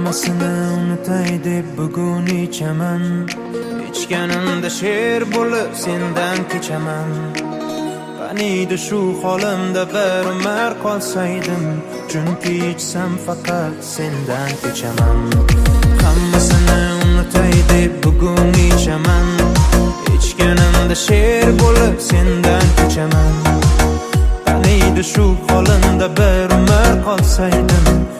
Hammasini unutay deb bugun ichaman. Ichganimda sher bo'lib sendan kechaman. Qaniydi shu holimda bir umr qolsaydim, chunki ichsam faqat sendan kechaman. Hammasini unutay deb bugun ichaman. Ichganimda sher bo'lib sendan kechaman. Qaniydi shu holimda bir umr qolsaydim,